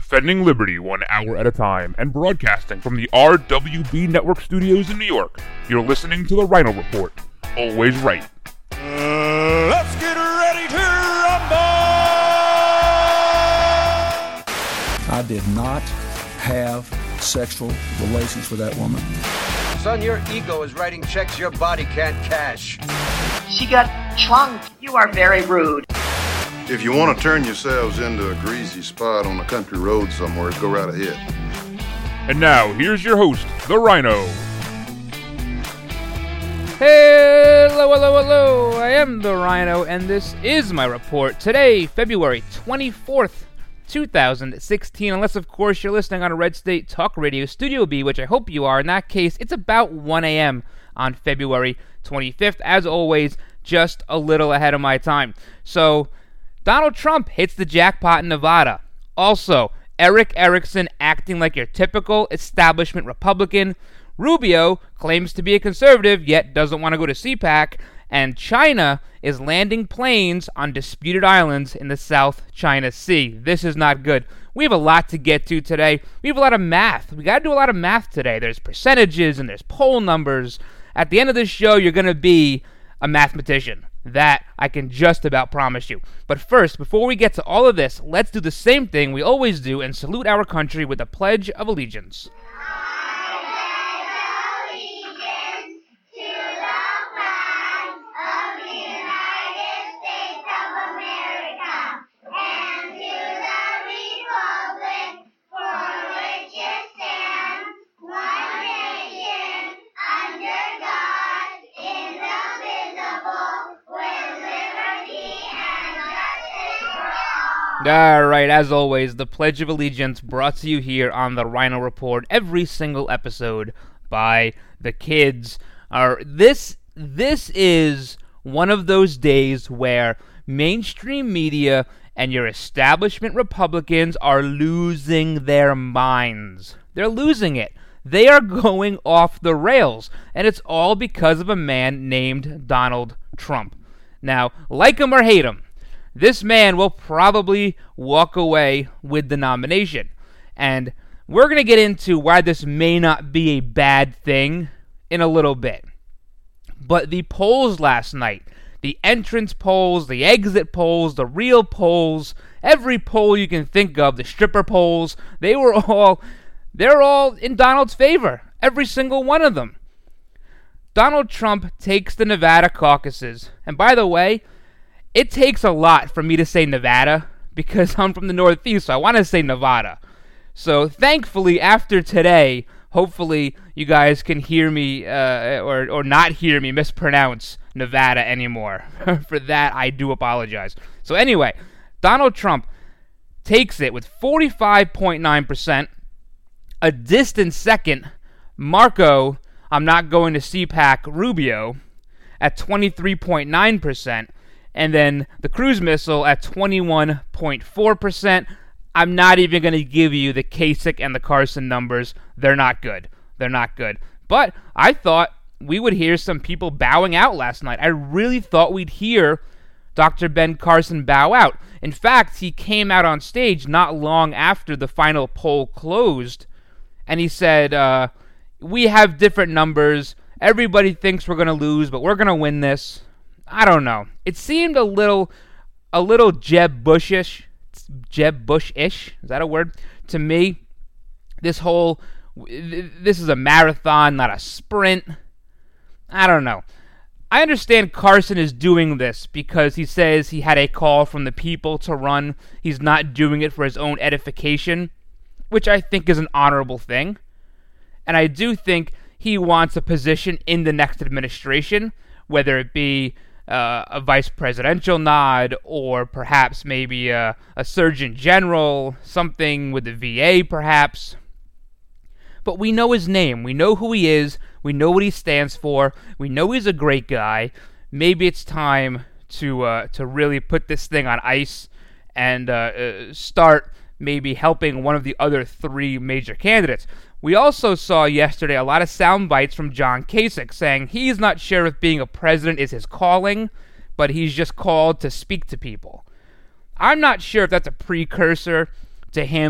defending liberty 1 hour at a time and broadcasting from the RWB Network studios in New York. You're listening to the Rhino Report. Always right. Let's get ready to rumble! I did not have sexual relations with that woman. Son, your ego is writing checks your body can't cash. She got chunked. You are very rude. If you want to turn yourselves into a greasy spot on a country road somewhere, go right ahead. And now, here's your host, the Rhino. Hello, hello, hello. I am the Rhino, and this is my report. Today, February 24th, 2016, unless, of course, you're listening on a Red State Talk Radio Studio B, which I hope you are. In that case, it's about 1 a.m. on February 25th. As always, just a little ahead of my time. So, Donald Trump hits the jackpot in Nevada. Also, Eric Erickson acting like your typical establishment Republican. Rubio claims to be a conservative, yet doesn't want to go to CPAC. And China is landing planes on disputed islands in the South China Sea. This is not good. We have a lot to get to today. We have a lot of math. We got to do a lot of math today. There's percentages and there's poll numbers. At the end of this show, you're going to be a mathematician. That I can just about promise you. But first, before we get to all of this, let's do the same thing we always do and salute our country with the Pledge of Allegiance. Alright, as always, the Pledge of Allegiance brought to you here on the Rhino Report every single episode by the kids. This is one of those days where mainstream media and your establishment Republicans are losing their minds. They're losing it. They are going off the rails, and it's all because of a man named Donald Trump. Now, like him or hate him, this man will probably walk away with the nomination. And we're going to get into why this may not be a bad thing in a little bit. But the polls last night, the entrance polls, the exit polls, the real polls, every poll you can think of, the stripper polls, they're all in Donald's favor. Every single one of them. Donald Trump takes the Nevada caucuses. And by the way, it takes a lot for me to say Nevada because I'm from the Northeast, so I want to say Nevada. So thankfully, after today, hopefully you guys can hear me or not hear me mispronounce Nevada anymore. For that, I do apologize. So anyway, Donald Trump takes it with 45.9%. A distant second, Marco, I'm not going to CPAC, Rubio, at 23.9%. And then the cruise missile at 21.4%. I'm not even going to give you the Kasich and the Carson numbers. They're not good. They're not good. But I thought we would hear some people bowing out last night. I really thought we'd hear Dr. Ben Carson bow out. In fact, he came out on stage not long after the final poll closed, and he said, we have different numbers. Everybody thinks we're going to lose, but we're going to win this. I don't know. It seemed a little Jeb Bush-ish. Is that a word? To me, this is a marathon, not a sprint. I don't know. I understand Carson is doing this because he says he had a call from the people to run. He's not doing it for his own edification, which I think is an honorable thing. And I do think he wants a position in the next administration, whether it be a vice presidential nod, or perhaps maybe a surgeon general, something with the VA perhaps. But we know his name, we know who he is, we know what he stands for, we know he's a great guy. Maybe it's time to really put this thing on ice and start maybe helping one of the other three major candidates. We also saw yesterday a lot of sound bites from John Kasich saying he's not sure if being a president is his calling, but he's just called to speak to people. I'm not sure if that's a precursor to him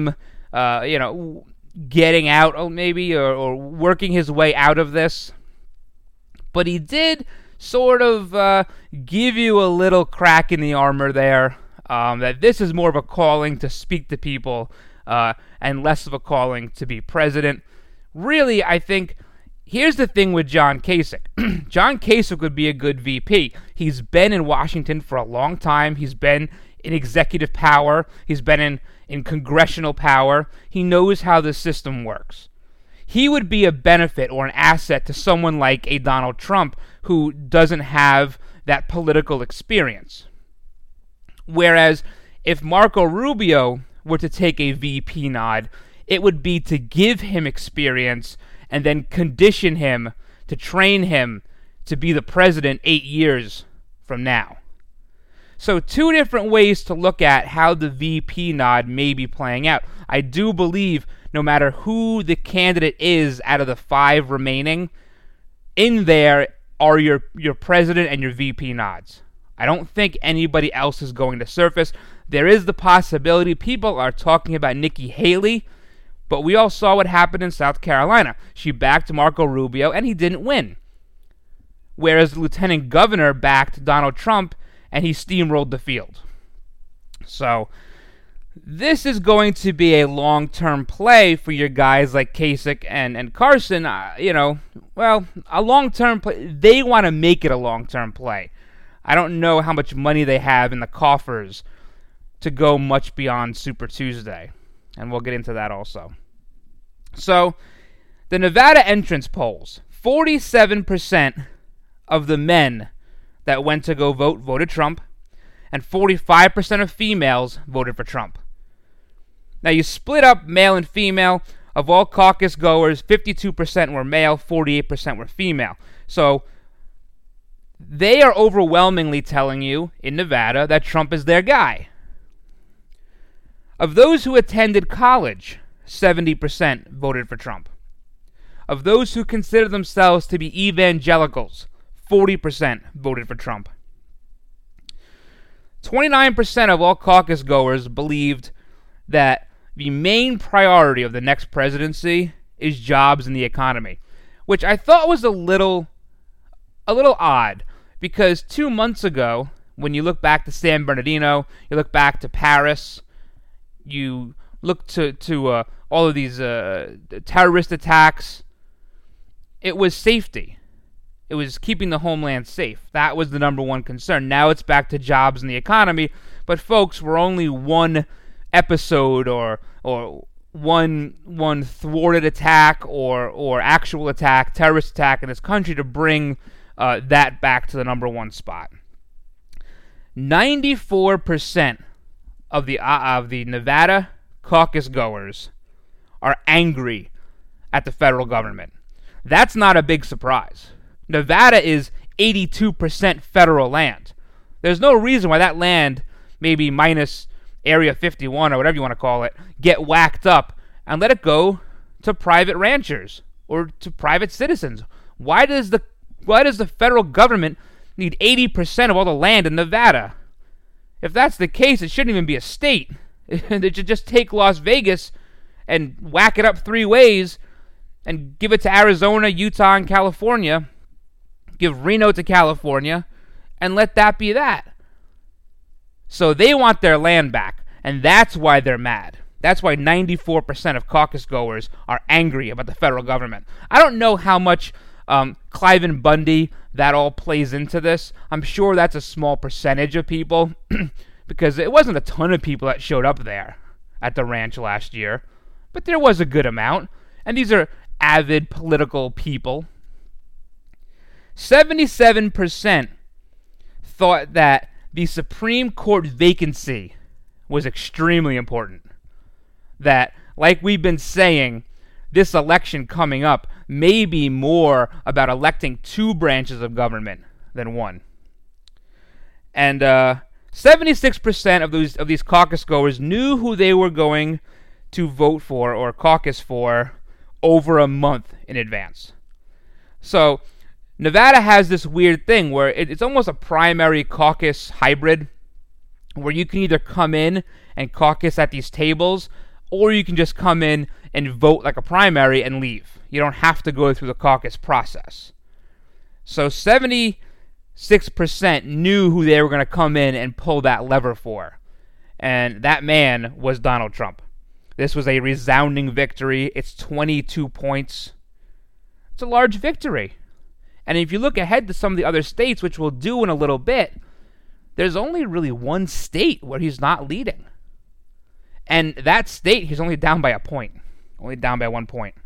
getting out maybe or working his way out of this. But he did sort of give you a little crack in the armor there, that this is more of a calling to speak to people and less of a calling to be president. Really, I think, here's the thing with John Kasich. John Kasich would be a good VP. He's been in Washington for a long time. He's been in executive power. He's been in congressional power. He knows how the system works. He would be a benefit or an asset to someone like a Donald Trump who doesn't have that political experience. Whereas if Marco Rubio were to take a VP nod, it would be to give him experience and then condition him, to train him to be the president 8 years from now. So 2 different ways to look at how the VP nod may be playing out. I do believe no matter who the candidate is out of the 5 remaining, in there are your president and your VP nods. I don't think anybody else is going to surface. There is the possibility people are talking about Nikki Haley, but we all saw what happened in South Carolina. She backed Marco Rubio, and he didn't win. Whereas the lieutenant governor backed Donald Trump, and he steamrolled the field. So this is going to be a long-term play for your guys like Kasich and Carson. A long-term play. They want to make it a long-term play. I don't know how much money they have in the coffers to go much beyond Super Tuesday. And we'll get into that also. So, the Nevada entrance polls, 47% of the men that went to go vote voted Trump, and 45% of females voted for Trump. Now, you split up male and female. Of all caucus goers, 52% were male, 48% were female. So, they are overwhelmingly telling you in Nevada that Trump is their guy. Of those who attended college, 70% voted for Trump. Of those who consider themselves to be evangelicals, 40% voted for Trump. 29% of all caucus goers believed that the main priority of the next presidency is jobs and the economy, which I thought was a little odd, because 2 months ago, when you look back to San Bernardino, you look back to Paris, you look to all of these terrorist attacks, it was safety. It was keeping the homeland safe. That was the number one concern. Now it's back to jobs and the economy. But folks, we're only one episode or one thwarted attack or actual attack, terrorist attack in this country to bring that back to the number one spot. 94% of the Nevada caucus goers are angry at the federal government. That's not a big surprise. Nevada is 82% federal land. There's no reason why that land, maybe minus Area 51 or whatever you want to call it, get whacked up and let it go to private ranchers or to private citizens. Why does the federal government need 80% of all the land in Nevada? If that's the case, it shouldn't even be a state. They should just take Las Vegas and whack it up 3 ways and give it to Arizona, Utah, and California. Give Reno to California and let that be that. So they want their land back, and that's why they're mad. That's why 94% of caucus goers are angry about the federal government. I don't know how much Cliven Bundy that all plays into this. I'm sure that's a small percentage of people because it wasn't a ton of people that showed up there at the ranch last year, but there was a good amount, and these are avid political people. 77% thought that the Supreme Court vacancy was extremely important. That, like we've been saying, this election coming up may be more about electing 2 branches of government than 1. And 76% of these caucus goers knew who they were going to vote for or caucus for over a month in advance. So Nevada has this weird thing where it's almost a primary caucus hybrid, where you can either come in and caucus at these tables or you can just come in and vote like a primary and leave. You don't have to go through the caucus process. So 76% knew who they were going to come in and pull that lever for. And that man was Donald Trump. This was a resounding victory. It's 22 points. It's a large victory. And if you look ahead to some of the other states, which we'll do in a little bit, there's only really one state where he's not leading. And that state, he's only down by a point. Only down by 1 point.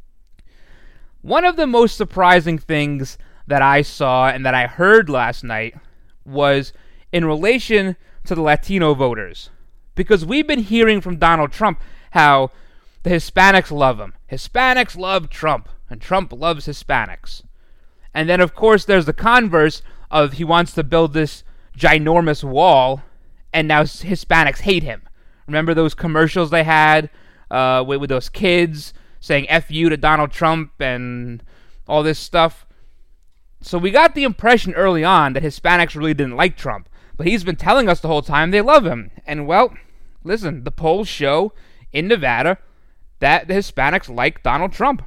One of the most surprising things that I saw and that I heard last night was in relation to the Latino voters. Because we've been hearing from Donald Trump how the Hispanics love him. Hispanics love Trump, and Trump loves Hispanics. And then, of course, there's the converse of he wants to build this ginormous wall, and now Hispanics hate him. Remember those commercials they had with those kids saying F you to Donald Trump and all this stuff? So we got the impression early on that Hispanics really didn't like Trump, but he's been telling us the whole time they love him. And, well, listen, the polls show in Nevada that the Hispanics like Donald Trump.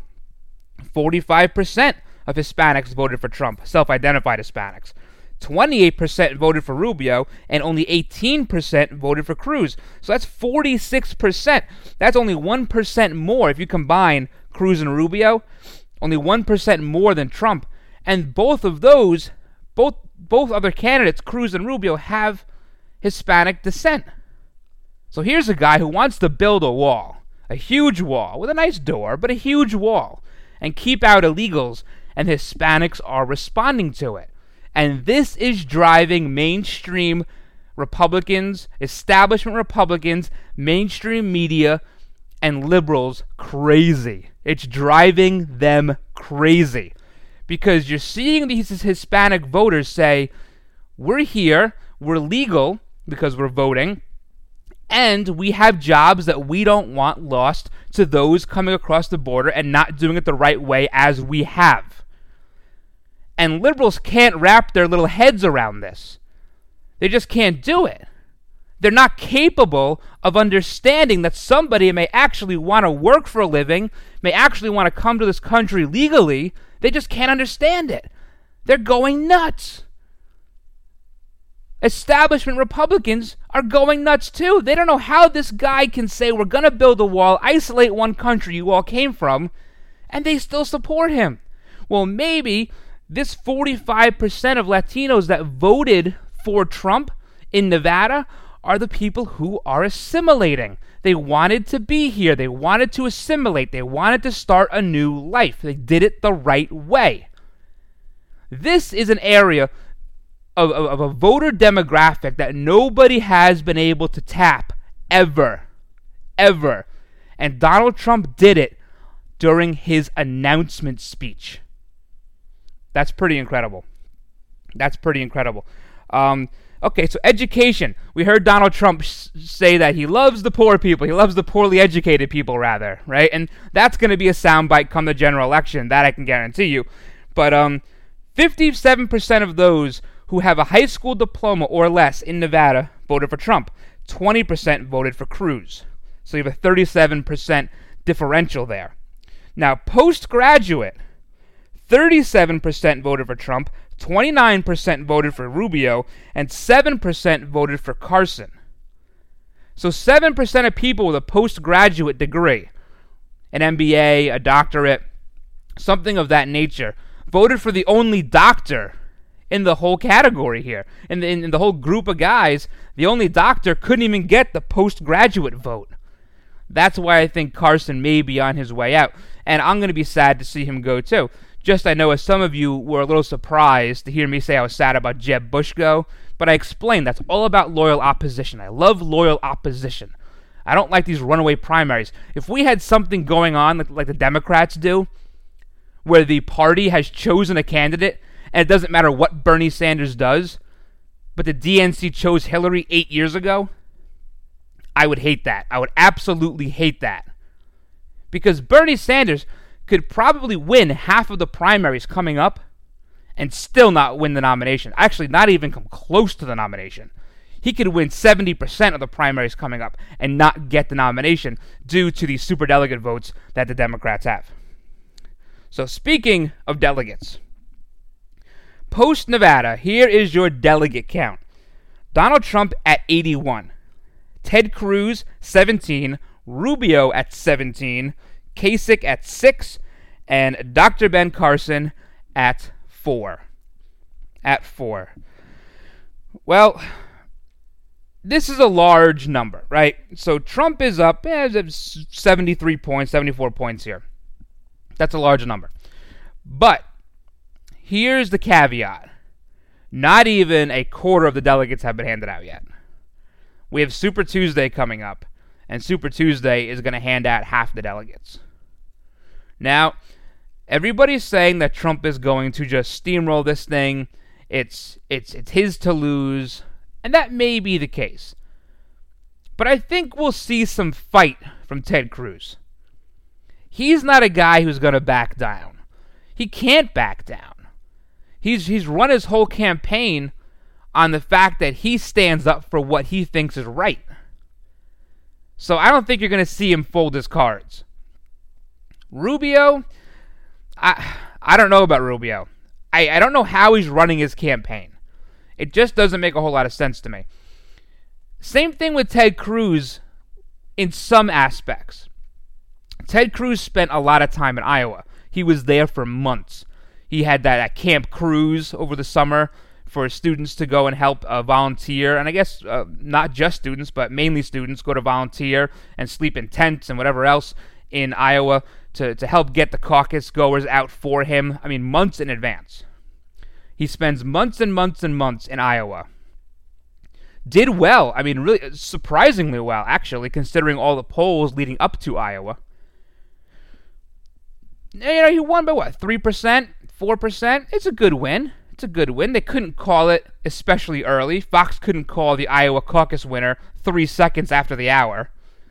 45% of Hispanics voted for Trump, self-identified Hispanics. 28% voted for Rubio, and only 18% voted for Cruz. So that's 46%. That's only 1% more if you combine Cruz and Rubio. Only 1% more than Trump. And both of those, both other candidates, Cruz and Rubio, have Hispanic descent. So here's a guy who wants to build a wall. A huge wall, with a nice door, but a huge wall. And keep out illegals, and Hispanics are responding to it. And this is driving mainstream Republicans, establishment Republicans, mainstream media, and liberals crazy. It's driving them crazy. Because you're seeing these Hispanic voters say, we're here, we're legal because we're voting, and we have jobs that we don't want lost to those coming across the border and not doing it the right way as we have. And liberals can't wrap their little heads around this. They just can't do it. They're not capable of understanding that somebody may actually want to work for a living, may actually want to come to this country legally. They just can't understand it. They're going nuts. Establishment Republicans are going nuts too. They don't know how this guy can say we're going to build a wall, isolate one country you all came from, and they still support him. Well, maybe this 45% of Latinos that voted for Trump in Nevada are the people who are assimilating. They wanted to be here. They wanted to assimilate. They wanted to start a new life. They did it the right way. This is an area of a voter demographic that nobody has been able to tap ever. And Donald Trump did it during his announcement speech. That's pretty incredible. Okay, so education. We heard Donald Trump say that he loves the poor people. He loves the poorly educated people, rather, right? And that's going to be a soundbite come the general election. That I can guarantee you. But 57% of those who have a high school diploma or less in Nevada voted for Trump. 20% voted for Cruz. So you have a 37% differential there. Now, postgraduate, 37% voted for Trump, 29% voted for Rubio, and 7% voted for Carson. So 7% of people with a postgraduate degree, an MBA, a doctorate, something of that nature, voted for the only doctor in the whole category here. In the whole group of guys, the only doctor couldn't even get the postgraduate vote. That's why I think Carson may be on his way out. And I'm going to be sad to see him go too. Just I know as some of you were a little surprised to hear me say I was sad about Jeb Bush go, but I explained that's all about loyal opposition. I love loyal opposition. I don't like these runaway primaries. If we had something going on like the Democrats do, where the party has chosen a candidate, and it doesn't matter what Bernie Sanders does, but the DNC chose Hillary 8 years ago, I would hate that. I would absolutely hate that. Because Bernie Sanders could probably win half of the primaries coming up and still not win the nomination. Actually, not even come close to the nomination. he could win 70% of the primaries coming up and not get the nomination due to the superdelegate votes that the Democrats have. So speaking of delegates, post-Nevada, here is your delegate count. Donald Trump at 81, Ted Cruz 17, Rubio at 17, Kasich at 6, and Dr. Ben Carson at 4. Well, this is a large number, right? So Trump is up 73 points, 74 points here. That's a large number. But here's the caveat. Not even a quarter of the delegates have been handed out yet. We have Super Tuesday coming up, and Super Tuesday is going to hand out half the delegates. Now, everybody's saying that Trump is going to just steamroll this thing. It's his to lose, and that may be the case. But I think we'll see some fight from Ted Cruz. He's not a guy who's going to back down. He can't back down. He's run his whole campaign on the fact that he stands up for what he thinks is right. So I don't think you're going to see him fold his cards. Rubio, I don't know about Rubio. I don't know how he's running his campaign. It just doesn't make a whole lot of sense to me. Same thing with Ted Cruz in some aspects. Ted Cruz spent a lot of time in Iowa. He was there for months. He had that at Camp Cruz over the summer for students to go and help volunteer. And I guess not just students, but mainly students go to volunteer and sleep in tents and whatever else in Iowa to help get the caucus goers out for him. I mean, months in advance. He spends months and months and months in Iowa. Did well. I mean, really surprisingly well, actually, considering all the polls leading up to Iowa. You know, he won by what, 3%, 4%? It's a good win. They couldn't call it especially early. Fox couldn't call the Iowa caucus winner 3 seconds after the hour.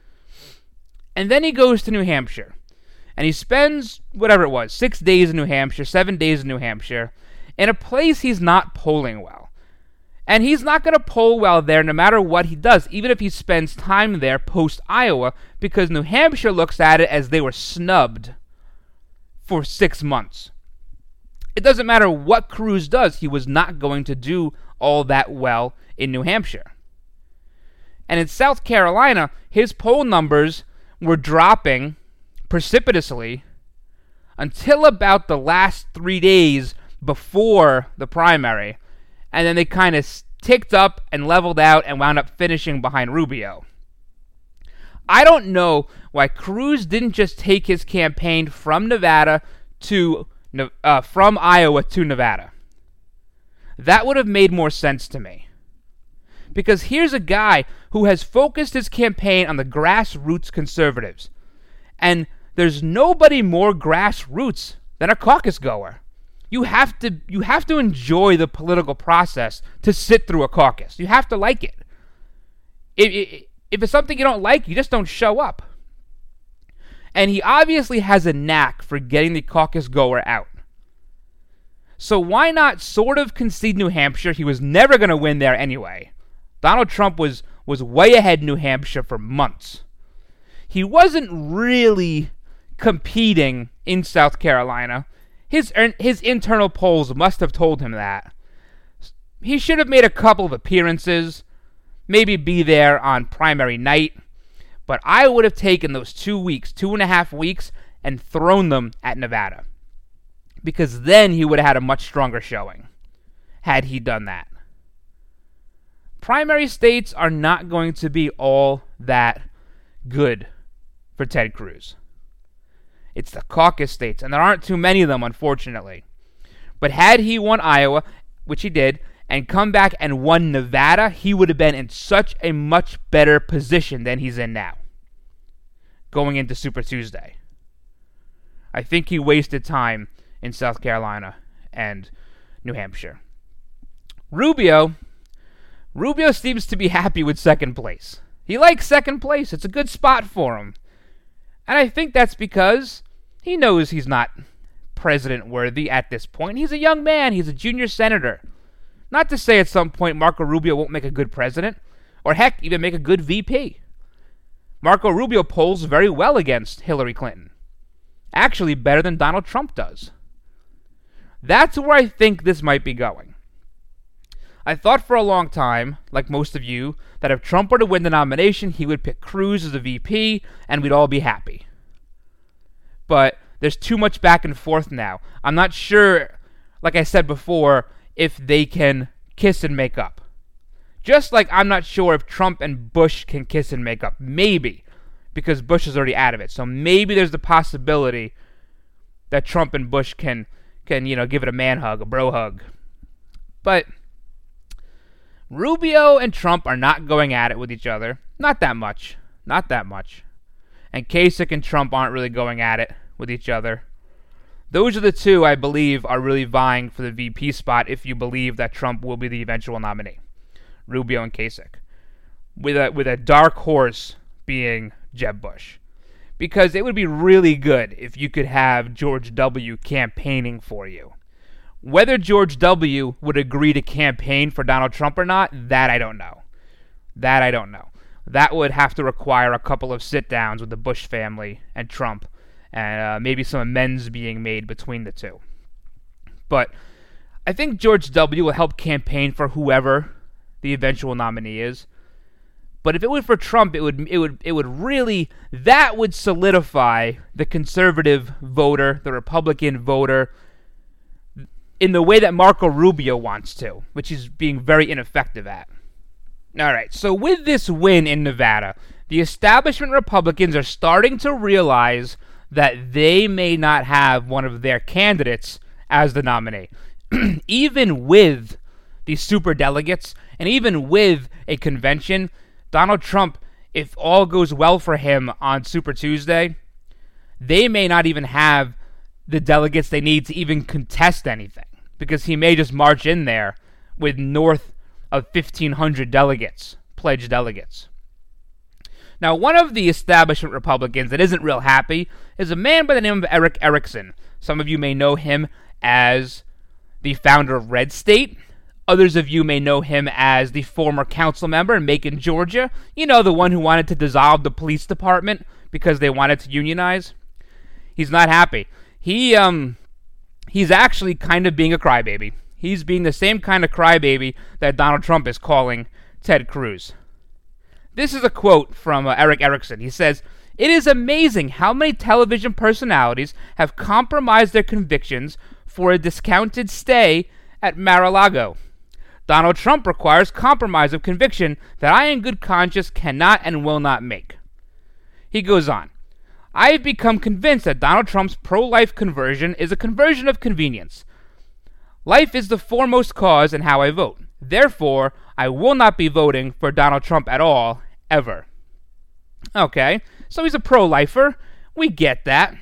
And then he goes to New Hampshire. And he spends, whatever it was, 6 days in New Hampshire, 7 days in New Hampshire, in a place he's not polling well. And he's not going to poll well there no matter what he does, even if he spends time there post-Iowa, because New Hampshire looks at it as they were snubbed for 6 months. It doesn't matter what Cruz does, he was not going to do all that well in New Hampshire. And in South Carolina, his poll numbers were dropping precipitously until about the last 3 days before the primary, and then they kind of ticked up and leveled out and wound up finishing behind Rubio. I don't know why Cruz didn't just take his campaign from Nevada to from Iowa to Nevada. That would have made more sense to me. Because here's a guy who has focused his campaign on the grassroots conservatives. And there's nobody more grassroots than a caucus goer. You have to enjoy the political process to sit through a caucus. You have to like it. If it's something you don't like, you just don't show up. And he obviously has a knack for getting the caucus goer out. So why not sort of concede New Hampshire? He was never going to win there anyway. Donald Trump was way ahead in New Hampshire for months. He wasn't really competing in South Carolina. His internal polls must have told him that. He should have made a couple of appearances, maybe be there on primary night, but I would have taken those 2 weeks, 2.5 weeks, and thrown them at Nevada. Because then he would have had a much stronger showing, had he done that. Primary states are not going to be all that good for Ted Cruz. It's the caucus states, and there aren't too many of them, unfortunately. But had he won Iowa, which he did, and come back and won Nevada, he would have been in such a much better position than he's in now, going into Super Tuesday. I think he wasted time in South Carolina and New Hampshire. Rubio seems to be happy with second place. He likes second place. It's a good spot for him. And I think that's because he knows he's not president worthy at this point. He's a young man. He's a junior senator. Not to say at some point Marco Rubio won't make a good president. or heck, even make a good VP. Marco Rubio polls very well against Hillary Clinton. Actually, better than Donald Trump does. That's where I think this might be going. I thought for a long time, like most of you, that if Trump were to win the nomination, he would pick Cruz as a VP, and we'd all be happy. But there's too much back and forth now. I'm not sure, like I said before, if they can kiss and make up. Just like I'm not sure if Trump and Bush can kiss and make up. Maybe, because Bush is already out of it. So maybe there's the possibility that Trump and Bush can give it a man hug, a bro hug. But Rubio and Trump are not going at it with each other. Not that much. And Kasich and Trump aren't really going at it with each other. Those are the two I believe are really vying for the VP spot if you believe that Trump will be the eventual nominee. Rubio and Kasich. With a dark horse being Jeb Bush. Because it would be really good if you could have George W. campaigning for you. Whether George W. would agree to campaign for Donald Trump or not, that I don't know. That would have to require a couple of sit-downs with the Bush family and Trump, and maybe some amends being made between the two. But I think George W. will help campaign for whoever the eventual nominee is. But if it were for Trump, it would really, that would solidify the conservative voter, the Republican voter, in the way that Marco Rubio wants to, which he's being very ineffective at. Alright, so with this win in Nevada, the establishment Republicans are starting to realize that they may not have one of their candidates as the nominee. Even with the superdelegates, and even with a convention, Donald Trump, if all goes well for him on Super Tuesday, they may not even have the delegates they need to even contest anything, because he may just march in there with north of 1,500 delegates, pledged delegates. Now, one of the establishment Republicans that isn't real happy is a man by the name of Erick Erickson. Some of you may know him as the founder of Red State. Others of you may know him as the former council member in Macon, Georgia. You know, the one who wanted to dissolve the police department because they wanted to unionize. He's not happy. He's actually kind of being a crybaby. He's being the same kind of crybaby that Donald Trump is calling Ted Cruz. This is a quote from Erick Erickson. He says, "It is amazing how many television personalities have compromised their convictions for a discounted stay at Mar-a-Lago. Donald Trump requires compromise of conviction that I in good conscience cannot and will not make." He goes on, "I have become convinced that Donald Trump's pro-life conversion is a conversion of convenience. Life is the foremost cause in how I vote. Therefore, I will not be voting for Donald Trump at all, ever." Okay, so he's a pro-lifer. We get that.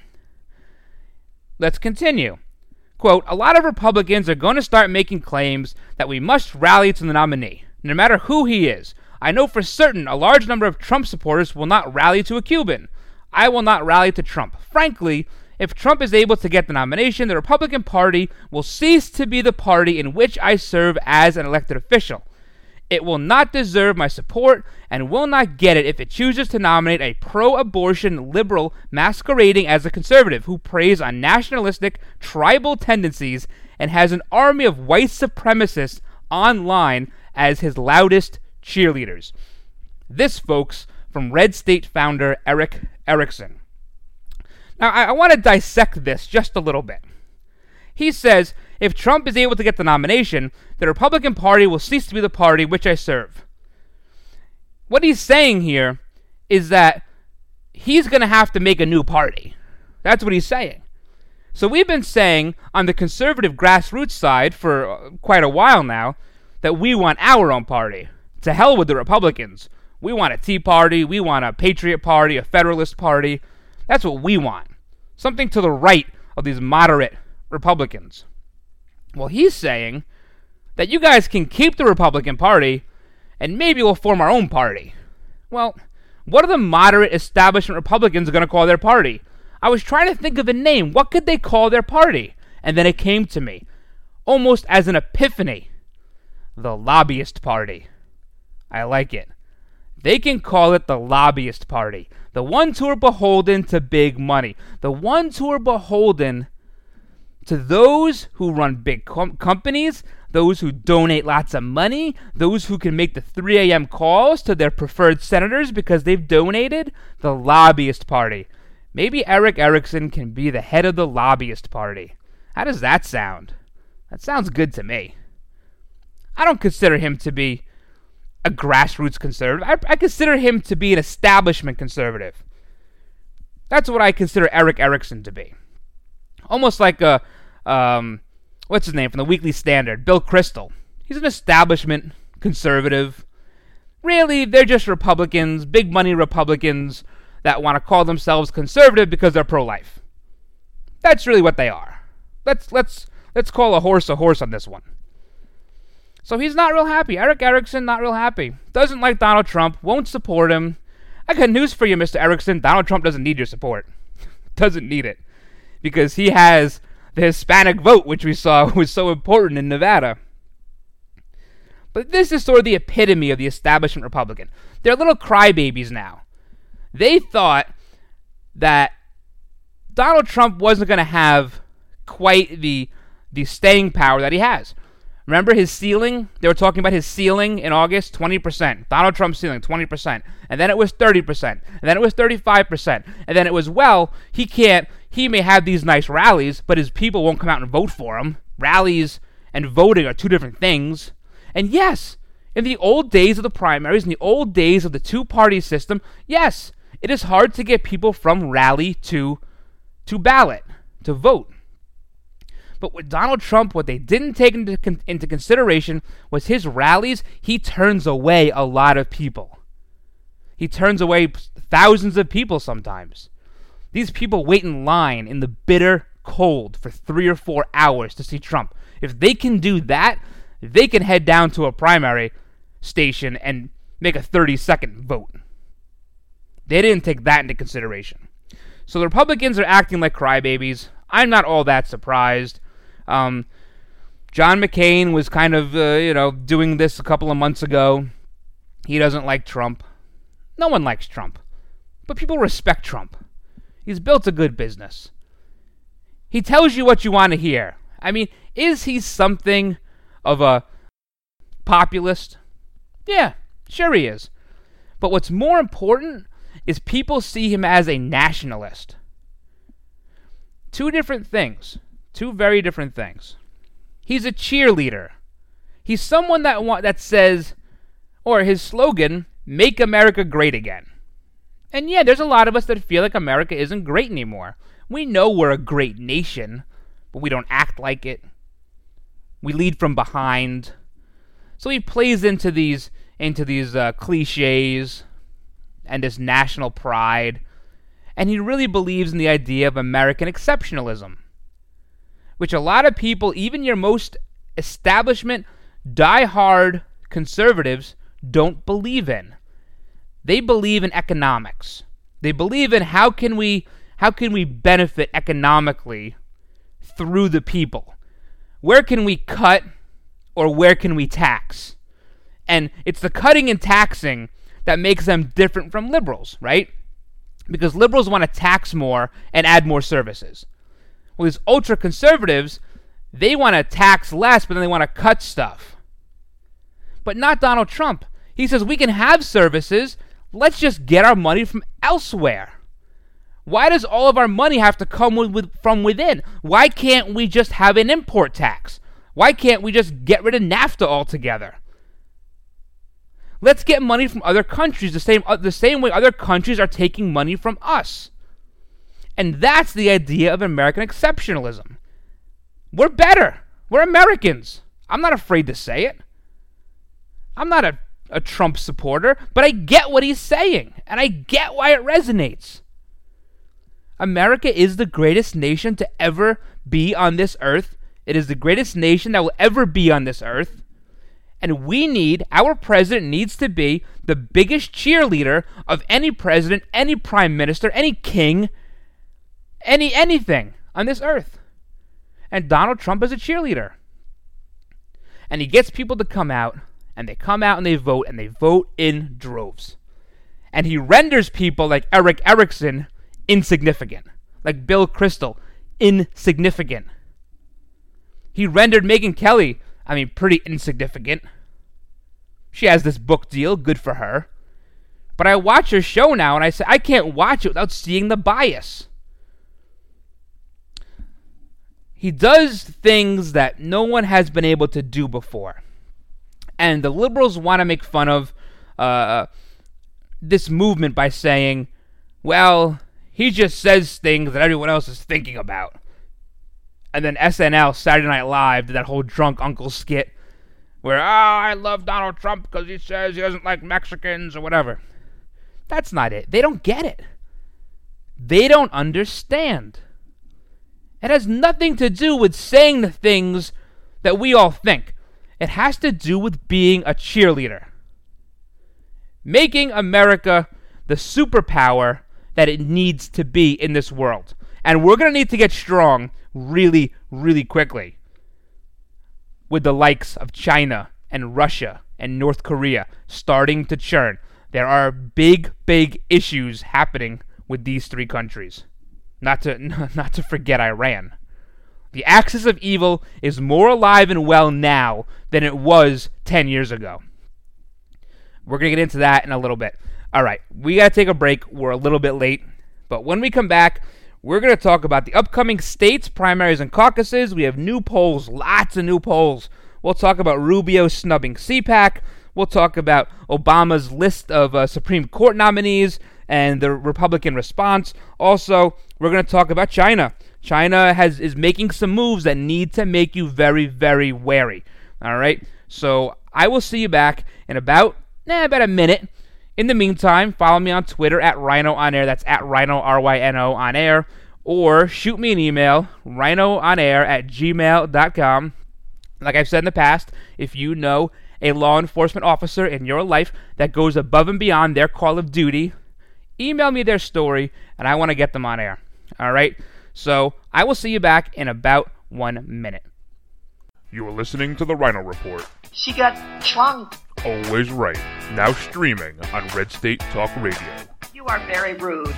Let's continue. Quote, "A lot of Republicans are going to start making claims that we must rally to the nominee, no matter who he is. I know for certain a large number of Trump supporters will not rally to a Cuban. I will not rally to Trump. Frankly, if Trump is able to get the nomination, the Republican Party will cease to be the party in which I serve as an elected official. It will not deserve my support and will not get it if it chooses to nominate a pro-abortion liberal masquerading as a conservative who preys on nationalistic, tribal tendencies and has an army of white supremacists online as his loudest cheerleaders." This, folks, from Red State founder Erick Erickson. Now, I want to dissect this just a little bit. He says, if Trump is able to get the nomination, the Republican Party will cease to be the party which I serve. What he's saying here is that he's going to have to make a new party. That's what he's saying. So we've been saying on the conservative grassroots side for quite a while now that we want our own party. To hell with the Republicans. We want a Tea Party, we want a Patriot Party, a Federalist Party. That's what we want. Something to the right of these moderate Republicans. Well, he's saying that you guys can keep the Republican Party and maybe we'll form our own party. Well, what are the moderate establishment Republicans going to call their party? I was trying to think of a name. What could they call their party? And then it came to me, almost as an epiphany. The Lobbyist Party. I like it. They can call it the lobbyist party. The ones who are beholden to big money. The ones who are beholden to those who run big companies, those who donate lots of money, those who can make the 3 a.m. calls to their preferred senators because they've donated. The lobbyist party. Maybe Eric Erickson can be the head of the lobbyist party. How does that sound? That sounds good to me. I don't consider him to be a grassroots conservative. I consider him to be an establishment conservative. That's what I consider Eric Erickson to be. Almost like a, what's his name from the Weekly Standard, Bill Kristol. He's an establishment conservative. Really, they're just Republicans, big money Republicans that want to call themselves conservative because they're pro-life. That's really what they are. Let's call a horse on this one. So he's not real happy. Eric Erickson, not real happy. Doesn't like Donald Trump, won't support him. I got news for you, Mr. Erickson. Donald Trump doesn't need your support. Doesn't need it. Because he has the Hispanic vote, which we saw was so important in Nevada. But this is sort of the epitome of the establishment Republican. They're little crybabies now. They thought that Donald Trump wasn't going to have quite the staying power that he has. Remember his ceiling? They were talking about his ceiling in August, 20%. Donald Trump's ceiling, 20%. And then it was 30%. And then it was 35%. And then it was, well, he may have these nice rallies, but his people won't come out and vote for him. Rallies and voting are two different things. And yes, in the old days of the primaries, in the old days of the two-party system, yes, it is hard to get people from rally to ballot, to vote. But with Donald Trump, what they didn't take into consideration was his rallies. He turns away a lot of people. He turns away thousands of people sometimes. These people wait in line in the bitter cold for 3 or 4 hours to see Trump. If they can do that, they can head down to a primary station and make a 30-second vote. They didn't take that into consideration. So the Republicans are acting like crybabies. I'm not all that surprised. John McCain was kind of, doing this a couple of months ago. He doesn't like Trump. No one likes Trump. But people respect Trump. He's built a good business. He tells you what you want to hear. I mean, is he something of a populist? Yeah, sure he is. But what's more important is people see him as a nationalist. Two different things. Two very different things. He's a cheerleader. He's someone that says, or his slogan, "Make America Great Again." And yeah, there's a lot of us that feel like America isn't great anymore. We know we're a great nation, but we don't act like it. We lead from behind. So he plays into these cliches and this national pride, and he really believes in the idea of American exceptionalism, which a lot of people, even your most establishment, die-hard conservatives, don't believe in. They believe in economics. They believe in how can we benefit economically through the people. Where can we cut or where can we tax? And it's the cutting and taxing that makes them different from liberals, right? Because liberals want to tax more and add more services. Well, these ultra-conservatives, they want to tax less, but then they want to cut stuff. But not Donald Trump. He says we can have services. Let's just get our money from elsewhere. Why does all of our money have to come from within? Why can't we just have an import tax? Why can't we just get rid of NAFTA altogether? Let's get money from other countries the same way other countries are taking money from us. And that's the idea of American exceptionalism. We're better. We're Americans. I'm not afraid to say it. I'm not a Trump supporter, but I get what he's saying, and I get why it resonates. America is the greatest nation to ever be on this earth. It is the greatest nation that will ever be on this earth. And our president needs to be the biggest cheerleader of any president, any prime minister, any king, anything on this earth. And Donald Trump is a cheerleader. And he gets people to come out, and they come out and they vote in droves. And he renders people like Eric Erickson insignificant. Like Bill Kristol, insignificant. He rendered Megyn Kelly, pretty insignificant. She has this book deal, good for her. But I watch her show now, and I say, I can't watch it without seeing the bias. He does things that no one has been able to do before. And the liberals want to make fun of this movement by saying, well, he just says things that everyone else is thinking about. And then SNL, Saturday Night Live, did that whole drunk uncle skit where, I love Donald Trump because he says he doesn't like Mexicans or whatever. That's not it. They don't get it. They don't understand. It has nothing to do with saying the things that we all think. It has to do with being a cheerleader. Making America the superpower that it needs to be in this world. And we're going to need to get strong really, really quickly. With the likes of China and Russia and North Korea starting to churn. There are big, big issues happening with these three countries. Not to forget Iran. The axis of evil is more alive and well now than it was 10 years ago. We're going to get into that in a little bit. All right, we got to take a break. We're a little bit late. But when we come back, we're going to talk about the upcoming states, primaries, and caucuses. We have new polls, lots of new polls. We'll talk about Rubio snubbing CPAC. We'll talk about Obama's list of Supreme Court nominees and the Republican response. Also, we're going to talk about China. China is making some moves that need to make you very, very wary. All right? So I will see you back in about a minute. In the meantime, follow me on Twitter at Rhino On Air. That's at Rhino, R-Y-N-O, On Air. Or shoot me an email, rhinoonair@gmail.com. Like I've said in the past, if you know a law enforcement officer in your life that goes above and beyond their call of duty, email me their story, and I want to get them on air. All right? So I will see you back in about 1 minute. You are listening to the Rhino Report. She got chunked. Always right. Now streaming on Red State Talk Radio. You are very rude.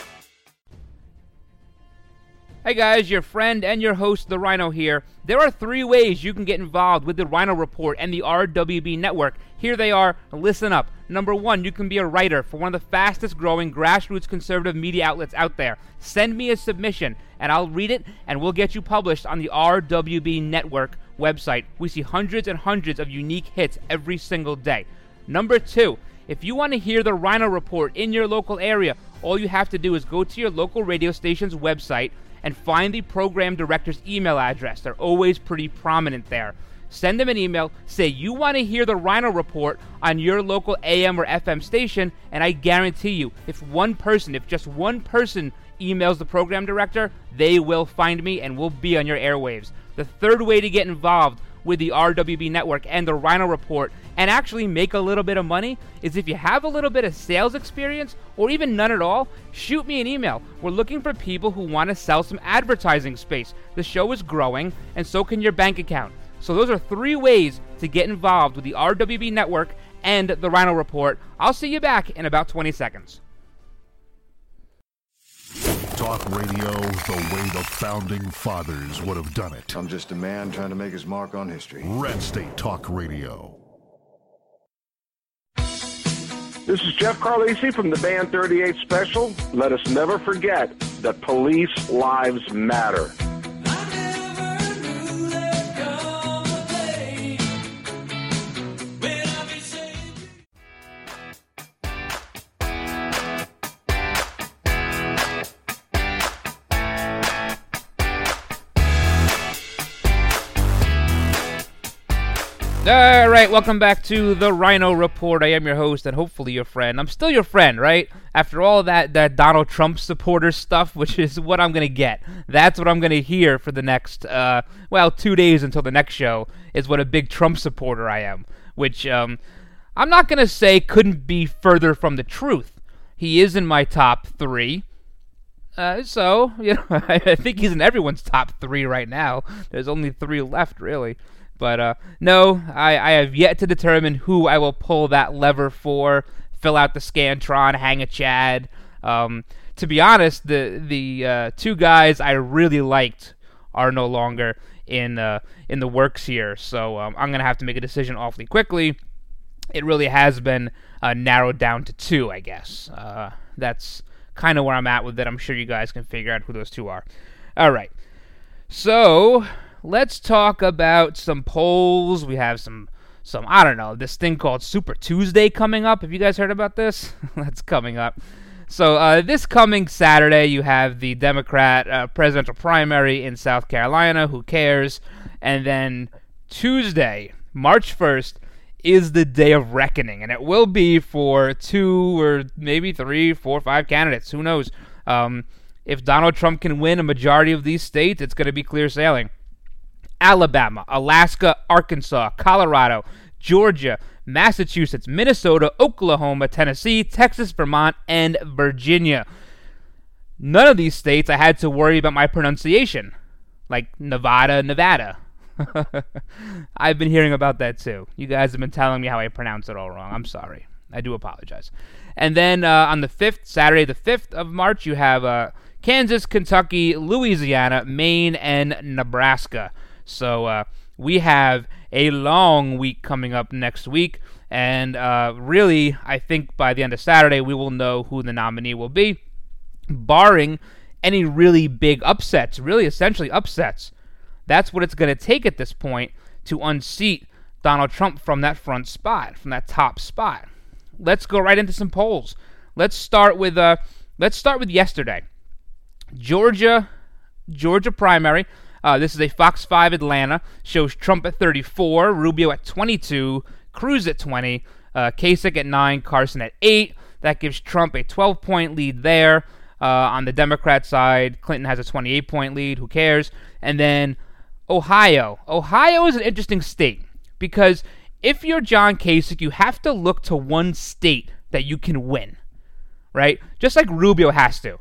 Hey guys, your friend and your host, The Rhino here. There are 3 ways you can get involved with the Rhino Report and the RWB Network. Here they are. Listen up. Number 1, you can be a writer for one of the fastest growing grassroots conservative media outlets out there. Send me a submission and I'll read it and we'll get you published on the RWB Network website. We see hundreds and hundreds of unique hits every single day. Number 2, if you want to hear the Rhino Report in your local area, all you have to do is go to your local radio station's website and find the program director's email address. They're always pretty prominent there. Send them an email, say you want to hear the Rhino Report on your local AM or FM station, and I guarantee you, if just one person emails the program director, they will find me and will be on your airwaves. The 3rd way to get involved with the RWB Network and the Rhino Report and actually make a little bit of money is if you have a little bit of sales experience or even none at all, shoot me an email. We're looking for people who want to sell some advertising space. The show is growing and so can your bank account. So those are 3 ways to get involved with the RWB Network and the Rhino Report. I'll see you back in about 20 seconds. Talk radio the way the founding fathers would have done it. I'm just a man trying to make his mark on history. Red State Talk Radio. This is Jeff Carlisi from the band 38 Special. Let us never forget that police lives matter. All right, welcome back to the Rhino Report. I am your host and hopefully your friend. I'm still your friend, right? After all that Donald Trump supporter stuff, which is what I'm going to get. That's what I'm going to hear for the next, 2 days until the next show is what a big Trump supporter I am. Which, I'm not going to say couldn't be further from the truth. He is in my top 3. I think he's in everyone's top 3 right now. There's only 3 left, really. But no, I have yet to determine who I will pull that lever for. fill out the Scantron, hang a Chad. To be honest, the two guys I really liked are no longer in the works here, so I'm going to have to make a decision awfully quickly. It really has been narrowed down to two, I guess. That's kind of where I'm at with it. I'm sure you guys can figure out who those two are. All right. So let's talk about some polls. We have some I don't know, this thing called Super Tuesday coming up. Have you guys heard about this? That's coming up. So this coming Saturday, you have the Democrat presidential primary in South Carolina. Who cares? And then Tuesday, March 1st, is the day of reckoning. And it will be for 2 or maybe 3, 4, 5 candidates. Who knows? If Donald Trump can win a majority of these states, it's going to be clear sailing. Alabama, Alaska, Arkansas, Colorado, Georgia, Massachusetts, Minnesota, Oklahoma, Tennessee, Texas, Vermont, and Virginia. None of these states I had to worry about my pronunciation, like Nevada. I've been hearing about that too. You guys have been telling me how I pronounce it all wrong. I'm sorry. I do apologize. And then on the 5th, Saturday the 5th of March, you have Kansas, Kentucky, Louisiana, Maine, and Nebraska. So we have a long week coming up next week, and really, I think by the end of Saturday, we will know who the nominee will be, barring any really big upsets, really essentially upsets. That's what it's going to take at this point to unseat Donald Trump from that front spot, from that top spot. Let's go right into some polls. Let's start with yesterday. Georgia primary. This is a Fox 5 Atlanta. Shows Trump at 34, Rubio at 22, Cruz at 20, Kasich at 9, Carson at 8. That gives Trump a 12-point lead there. On the Democrat side, Clinton has a 28-point lead. Who cares? And then Ohio. Ohio is an interesting state because if you're John Kasich, you have to look to one state that you can win, right? Just like Rubio has to.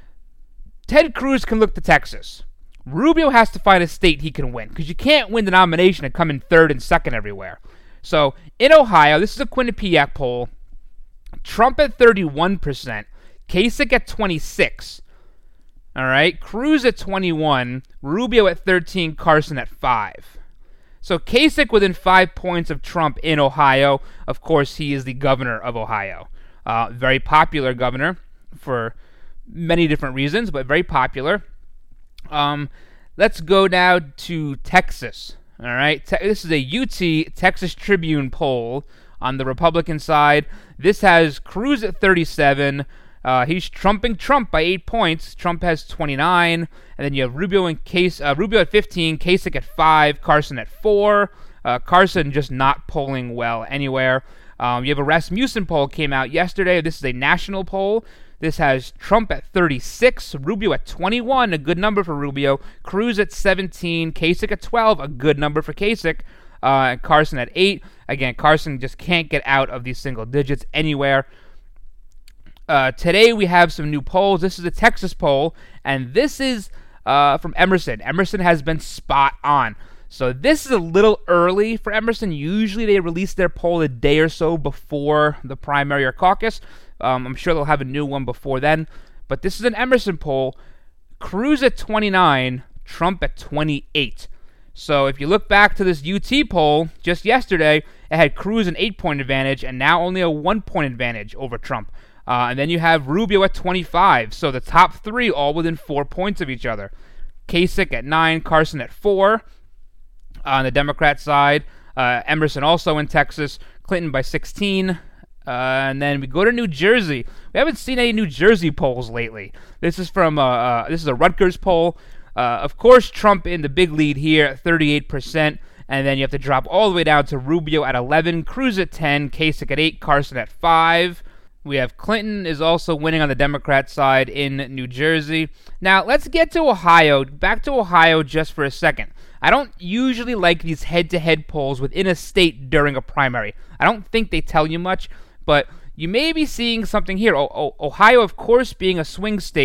Ted Cruz can look to Texas. Rubio has to find a state he can win because you can't win the nomination and come in 3rd and 2nd everywhere. So in Ohio, this is a Quinnipiac poll. Trump at 31%, Kasich at 26%. All right, Cruz at 21%, Rubio at 13%, Carson at 5%. So Kasich within 5 points of Trump in Ohio. Of course, he is the governor of Ohio. Very popular governor for many different reasons, but very popular. Let's go now to Texas. All right, this is a UT Texas Tribune poll on the Republican side. This has Cruz at 37. He's trumping Trump by 8 points. Trump has 29, and then you have Rubio at 15, Kasich at 5, Carson at 4. Carson just not polling well anywhere. You have a Rasmussen poll came out yesterday. This is a national poll. This has Trump at 36, Rubio at 21, a good number for Rubio, Cruz at 17, Kasich at 12, a good number for Kasich, Carson at 8. Again, Carson just can't get out of these single digits anywhere. Today we have some new polls. This is a Texas poll, and this is from Emerson. Emerson has been spot on. So this is a little early for Emerson. Usually they release their poll a day or so before the primary or caucus. I'm sure they'll have a new one before then. But this is an Emerson poll. Cruz at 29, Trump at 28. So if you look back to this UT poll just yesterday, it had Cruz an 8-point advantage and now only a 1-point advantage over Trump. And then you have Rubio at 25. So the top three all within 4 points of each other. Kasich at 9, Carson at 4. On the Democrat side, Emerson also in Texas, Clinton by 16. And then we go to New Jersey. We haven't seen any New Jersey polls lately. This is from this is a Rutgers poll. Of course, Trump in the big lead here at 38%, and then you have to drop all the way down to Rubio at 11, Cruz at 10, Kasich at 8, Carson at 5. We have Clinton is also winning on the Democrat side in New Jersey. Now, let's get to Ohio. Back to Ohio just for a second. I don't usually like these head-to-head polls within a state during a primary. I don't think they tell you much, but you may be seeing something here. Ohio, of course, being a swing state,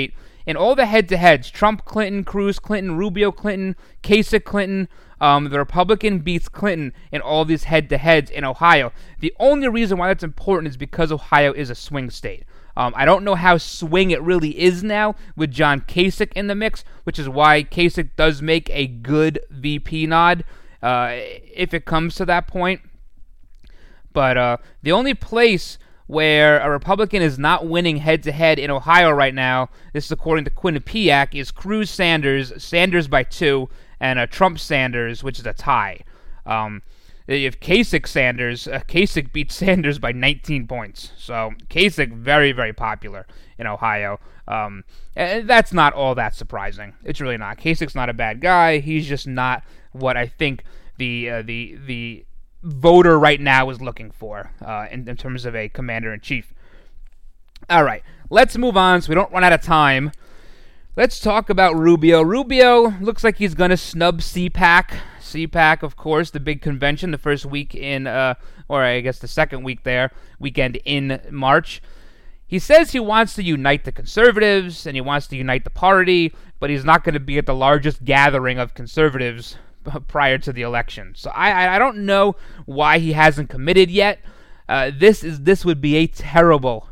in all the head-to-heads, Trump, Clinton, Cruz, Clinton, Rubio, Clinton, Kasich, Clinton, the Republican beats Clinton in all these head-to-heads in Ohio. The only reason why that's important is because Ohio is a swing state. I don't know how swing it really is now with John Kasich in the mix, which is why Kasich does make a good VP nod if it comes to that point. But the only place where a Republican is not winning head-to-head in Ohio right now, this is according to Quinnipiac, is Cruz Sanders by 2, and Trump Sanders, which is a tie. If Kasich beats Sanders by 19 points. So Kasich, very, very popular in Ohio. And that's not all that surprising. It's really not. Kasich's not a bad guy. He's just not what I think the voter right now is looking for in terms of a commander-in-chief. All right, let's move on so we don't run out of time. Let's talk about Rubio. Rubio looks like he's going to snub CPAC. CPAC, of course, the big convention, the first week in, or I guess the second weekend in March. He says he wants to unite the conservatives and he wants to unite the party, but he's not going to be at the largest gathering of conservatives prior to the election. So I don't know why he hasn't committed yet. This would be a terrible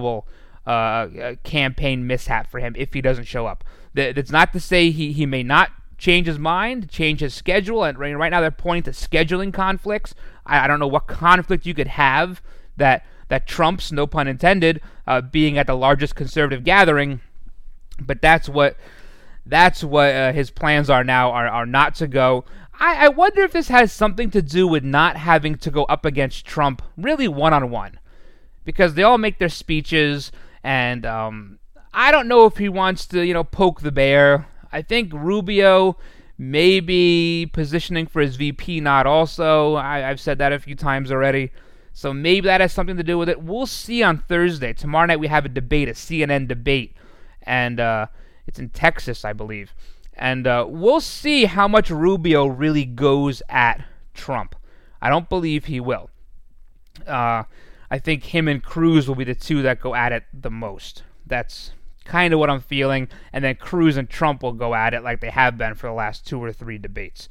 campaign mishap for him if he doesn't show up. That's not to say he may not change his mind, change his schedule, and right now they're pointing to scheduling conflicts. I don't know what conflict you could have that trumps, no pun intended, being at the largest conservative gathering, but that's what his plans are now, are not to go. I wonder if this has something to do with not having to go up against Trump really one-on-one, because they all make their speeches, and I don't know if he wants to, poke the bear. I think Rubio may be positioning for his VP nod also. I've said that a few times already. So maybe that has something to do with it. We'll see on Thursday. Tomorrow night we have a debate, a CNN debate. And it's in Texas, I believe. And we'll see how much Rubio really goes at Trump. I don't believe he will. I think him and Cruz will be the two that go at it the most. That's kind of what I'm feeling, and then Cruz and Trump will go at it like they have been for the last 2 or 3 debates.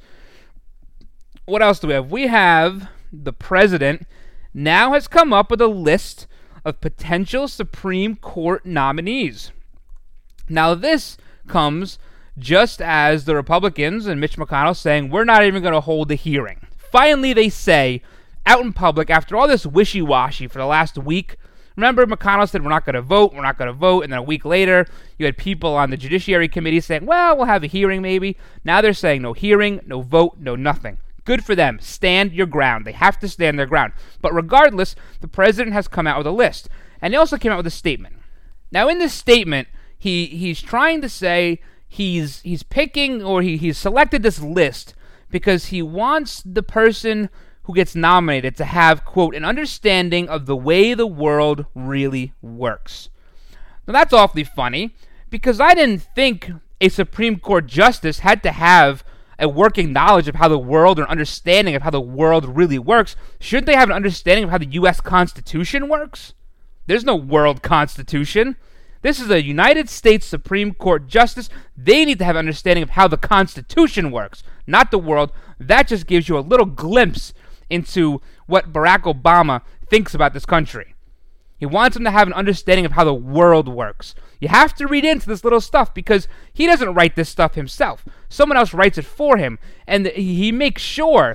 What else do we have? We have the president now has come up with a list of potential Supreme Court nominees. Now this comes just as the Republicans and Mitch McConnell saying we're not even going to hold a hearing. Finally they say out in public after all this wishy-washy for the last week. Remember, McConnell said, we're not going to vote, and then a week later, you had people on the Judiciary Committee saying, well, we'll have a hearing maybe. Now they're saying no hearing, no vote, no nothing. Good for them. Stand your ground. They have to stand their ground. But regardless, the president has come out with a list. And he also came out with a statement. Now, in this statement, he's trying to say he's picking, or he's selected this list because he wants the person who gets nominated to have, quote, an understanding of the way the world really works. Now that's awfully funny, because I didn't think a Supreme Court justice had to have a working knowledge of how the world, or an understanding of how the world really works. Shouldn't they have an understanding of how the U.S. Constitution works? There's no world constitution. This is a United States Supreme Court justice. They need to have an understanding of how the Constitution works, not the world. That just gives you a little glimpse into what Barack Obama thinks about this country. He wants him to have an understanding of how the world works. You have to read into this little stuff because he doesn't write this stuff himself. Someone else writes it for him, and they make sure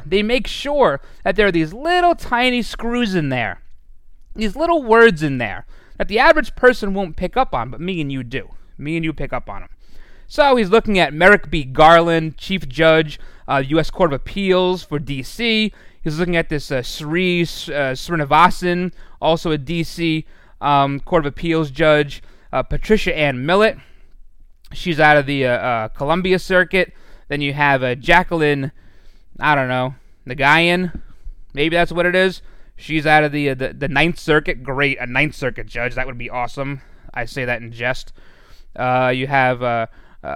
that there are these little tiny screws in there, these little words in there that the average person won't pick up on, but me and you do. Me and you pick up on them. So he's looking at Merrick B. Garland, Chief Judge, U.S. Court of Appeals for D.C. He's looking at this Sri Srinivasan, also a D.C. Court of Appeals judge, Patricia Ann Millett. She's out of the Columbia Circuit. Then you have Jacqueline, Nagayan. Maybe that's what it is. She's out of the Ninth Circuit. Great, a Ninth Circuit judge. That would be awesome. I say that in jest. You have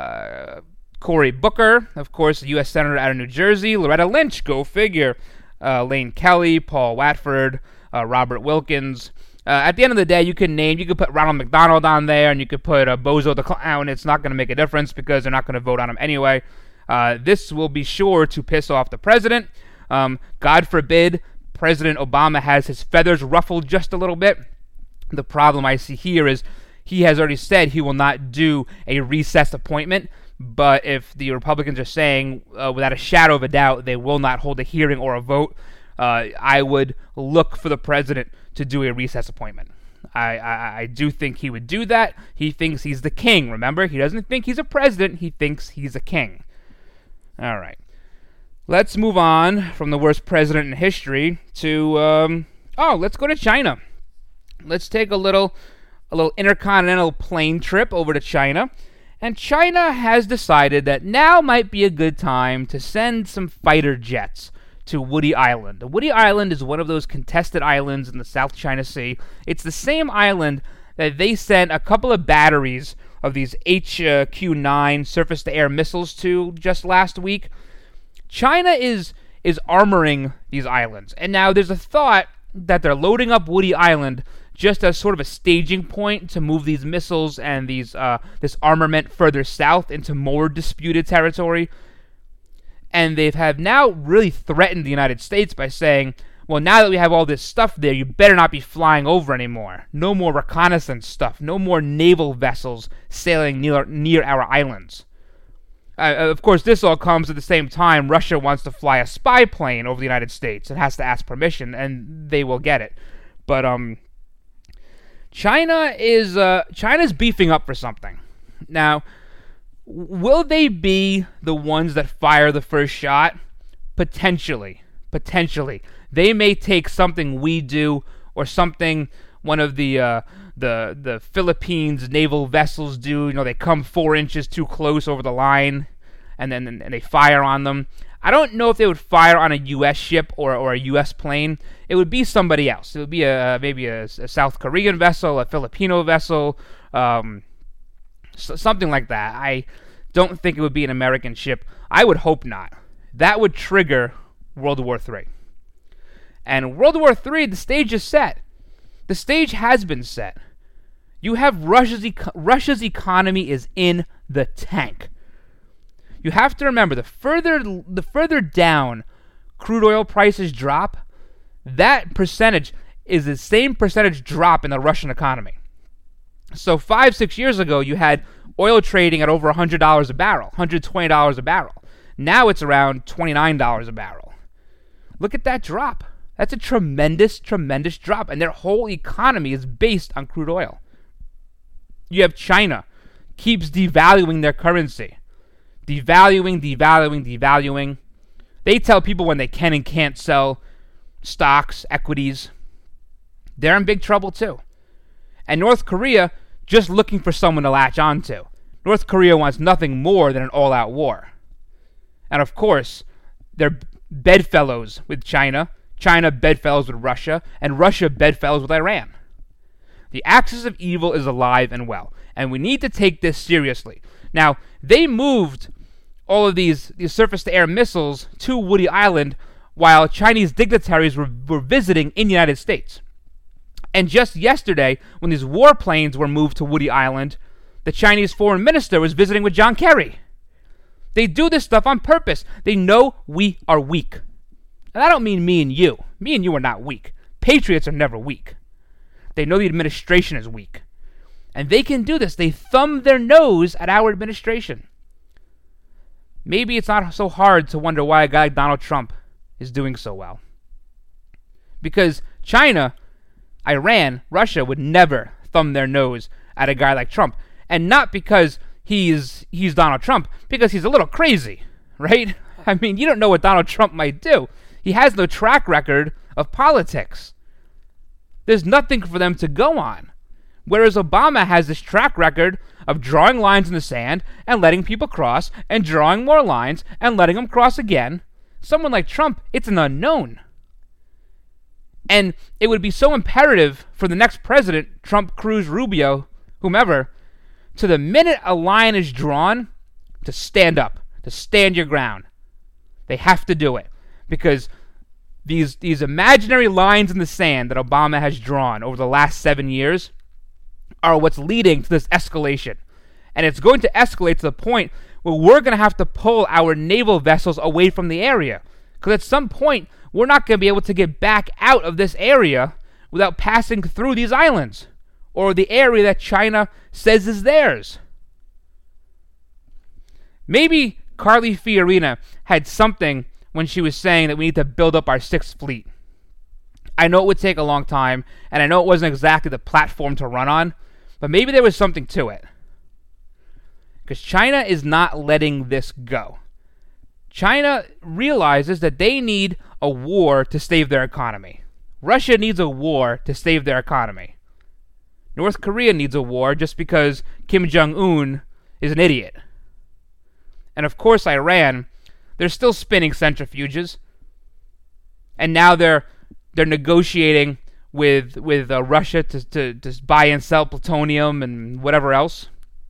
Cory Booker, of course, a U.S. Senator out of New Jersey. Loretta Lynch, go figure. Lane Kelly, Paul Watford, Robert Wilkins. At the end of the day, you could put Ronald McDonald on there, and you could put Bozo the Clown. It's not going to make a difference because they're not going to vote on him anyway. This will be sure to piss off the president. God forbid President Obama has his feathers ruffled just a little bit. The problem I see here is he has already said he will not do a recess appointment, but if the Republicans are saying without a shadow of a doubt they will not hold a hearing or a vote, I would look for the president to do a recess appointment. I do think he would do that. He thinks he's the king, remember? He doesn't think he's a president, he thinks he's a king. All right. Let's move on from the worst president in history to, let's go to China. Let's take a little intercontinental plane trip over to China. And China has decided that now might be a good time to send some fighter jets to Woody Island. Woody Island is one of those contested islands in the South China Sea. It's the same island that they sent a couple of batteries of these HQ-9 surface-to-air missiles to just last week. China is armoring these islands. And now there's a thought that they're loading up Woody Island just as sort of a staging point to move these missiles and this armament further south into more disputed territory. And they have now really threatened the United States by saying, well, now that we have all this stuff there, you better not be flying over anymore. No more reconnaissance stuff. No more naval vessels sailing near our islands. Of course, this all comes at the same time Russia wants to fly a spy plane over the United States. It has to ask permission, and they will get it. But China's beefing up for something. Now, will they be the ones that fire the first shot? Potentially. They may take something we do or something one of the Philippines naval vessels do. You know, they come 4 inches too close over the line, and then they fire on them. I don't know if they would fire on a U.S. ship or a U.S. plane. It would be somebody else. It would be maybe a South Korean vessel, a Filipino vessel, something like that. I don't think it would be an American ship. I would hope not. That would trigger World War III. And World War III, the stage is set. The stage has been set. You have Russia's economy is in the tank. You have to remember, the further down crude oil prices drop, that percentage is the same percentage drop in the Russian economy. So 5-6 years ago, you had oil trading at over $100 a barrel, $120 a barrel. Now it's around $29 a barrel. Look at that drop. That's a tremendous drop, and their whole economy is based on crude oil. You have China, keeps devaluing their currency. Devaluing. They tell people when they can and can't sell stocks, equities. They're in big trouble too. And North Korea just looking for someone to latch onto. North Korea wants nothing more than an all-out war. And of course, they're bedfellows with China. China bedfellows with Russia, and Russia bedfellows with Iran. The axis of evil is alive and well, and we need to take this seriously. Now, they moved all of these surface-to-air missiles to Woody Island while Chinese dignitaries were visiting in the United States. And just yesterday, when these warplanes were moved to Woody Island, the Chinese foreign minister was visiting with John Kerry. They do this stuff on purpose. They know we are weak. And I don't mean me and you. Me and you are not weak. Patriots are never weak. They know the administration is weak. And they can do this. They thumb their nose at our administration. Maybe it's not so hard to wonder why a guy like Donald Trump is doing so well. Because China, Iran, Russia would never thumb their nose at a guy like Trump. And not because he's Donald Trump, because he's a little crazy, right? I mean, you don't know what Donald Trump might do. He has no track record of politics. There's nothing for them to go on. Whereas Obama has this track record of drawing lines in the sand and letting people cross and drawing more lines and letting them cross again. Someone like Trump, it's an unknown. And it would be so imperative for the next president, Trump, Cruz, Rubio, whomever, to the minute a line is drawn, to stand up, to stand your ground. They have to do it. Because these imaginary lines in the sand that Obama has drawn over the last 7 years are what's leading to this escalation. And it's going to escalate to the point where we're going to have to pull our naval vessels away from the area. Because at some point, we're not going to be able to get back out of this area without passing through these islands, or the area that China says is theirs. Maybe Carly Fiorina had something when she was saying that we need to build up our Sixth Fleet. I know it would take a long time, and I know it wasn't exactly the platform to run on, but maybe there was something to it. Because China is not letting this go. China realizes that they need a war to save their economy. Russia needs a war to save their economy. North Korea needs a war just because Kim Jong-un is an idiot. And of course Iran, they're still spinning centrifuges. And now they're negotiating with Russia to buy and sell plutonium and whatever else.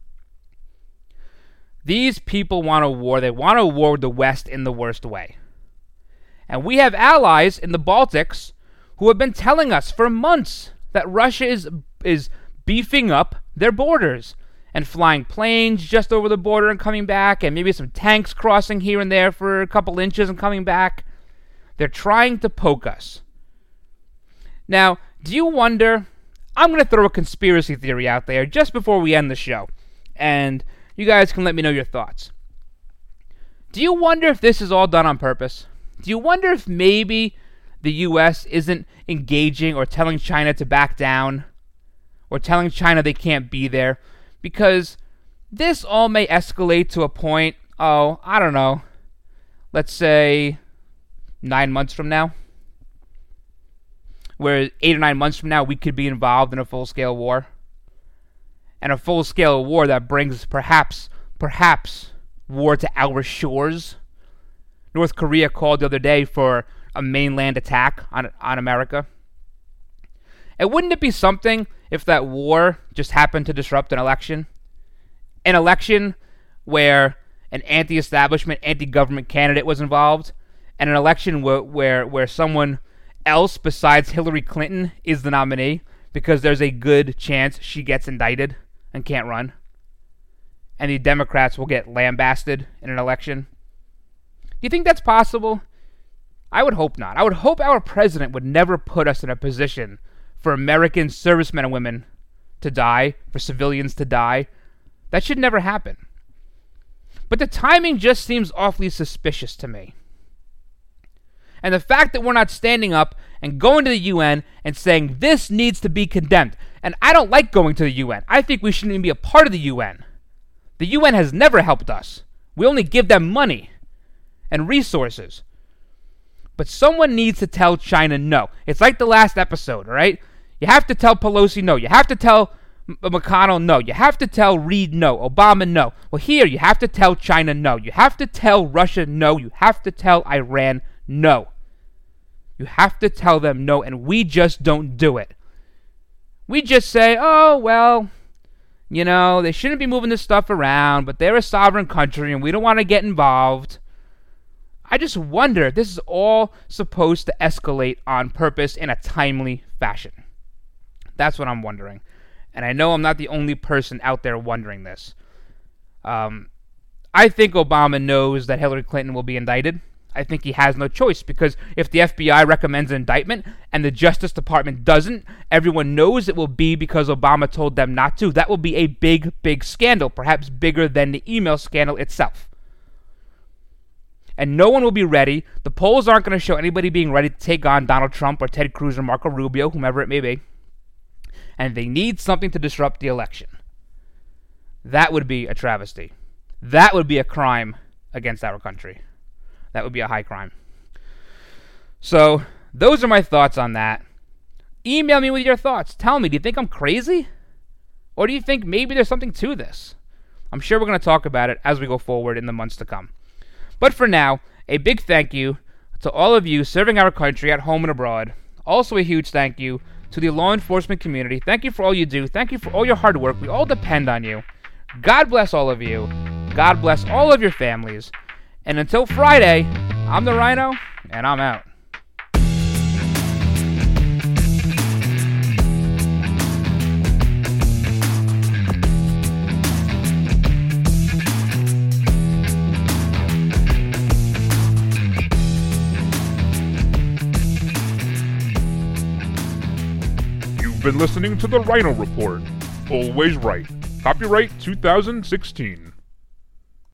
These people want a war. They want a war with the West in the worst way. And we have allies in the Baltics who have been telling us for months that Russia is beefing up their borders and flying planes just over the border and coming back, and maybe some tanks crossing here and there for a couple inches and coming back. They're trying to poke us. Now, do you wonder... I'm going to throw a conspiracy theory out there just before we end the show, and you guys can let me know your thoughts. Do you wonder if this is all done on purpose? Do you wonder if maybe the U.S. isn't engaging or telling China to back down, or telling China they can't be there? Because this all may escalate to a point, I don't know, let's say 9 months from now, where 8 or 9 months from now we could be involved in a full-scale war. And a full-scale war that brings perhaps war to our shores. North Korea called the other day for a mainland attack on America. And wouldn't it be something if that war just happened to disrupt an election? An election where an anti-establishment, anti-government candidate was involved, and an election where someone else besides Hillary Clinton is the nominee because there's a good chance she gets indicted and can't run, and the Democrats will get lambasted in an election. Do you think that's possible? I would hope not. I would hope our president would never put us in a position for American servicemen and women to die, for civilians to die. That should never happen. But the timing just seems awfully suspicious to me. And the fact that we're not standing up and going to the UN and saying this needs to be condemned. And I don't like going to the UN. I think we shouldn't even be a part of the UN. The UN has never helped us. We only give them money and resources. But someone needs to tell China no. It's like the last episode, all right? You have to tell Pelosi no. You have to tell McConnell no. You have to tell Reid no. Obama no. Well, here you have to tell China no. You have to tell Russia no. You have to tell Iran no. You have to tell them no, and we just don't do it. We just say, oh, well, you know, they shouldn't be moving this stuff around, but they're a sovereign country and we don't want to get involved. I just wonder if this is all supposed to escalate on purpose in a timely fashion. That's what I'm wondering. And I know I'm not the only person out there wondering this. I think Obama knows that Hillary Clinton will be indicted. I think he has no choice, because if the FBI recommends an indictment and the Justice Department doesn't, everyone knows it will be because Obama told them not to. That will be a big, big scandal, perhaps bigger than the email scandal itself. And no one will be ready. The polls aren't going to show anybody being ready to take on Donald Trump or Ted Cruz or Marco Rubio, whomever it may be. And they need something to disrupt the election. That would be a travesty. That would be a crime against our country. That would be a high crime. So, those are my thoughts on that. Email me with your thoughts. Tell me, do you think I'm crazy? Or do you think maybe there's something to this? I'm sure we're going to talk about it as we go forward in the months to come. But for now, a big thank you to all of you serving our country at home and abroad. Also a huge thank you to the law enforcement community. Thank you for all you do. Thank you for all your hard work. We all depend on you. God bless all of you. God bless all of your families. And until Friday, I'm the Rhino, and I'm out. been listening to the Rhino Report. Always right. Copyright 2016.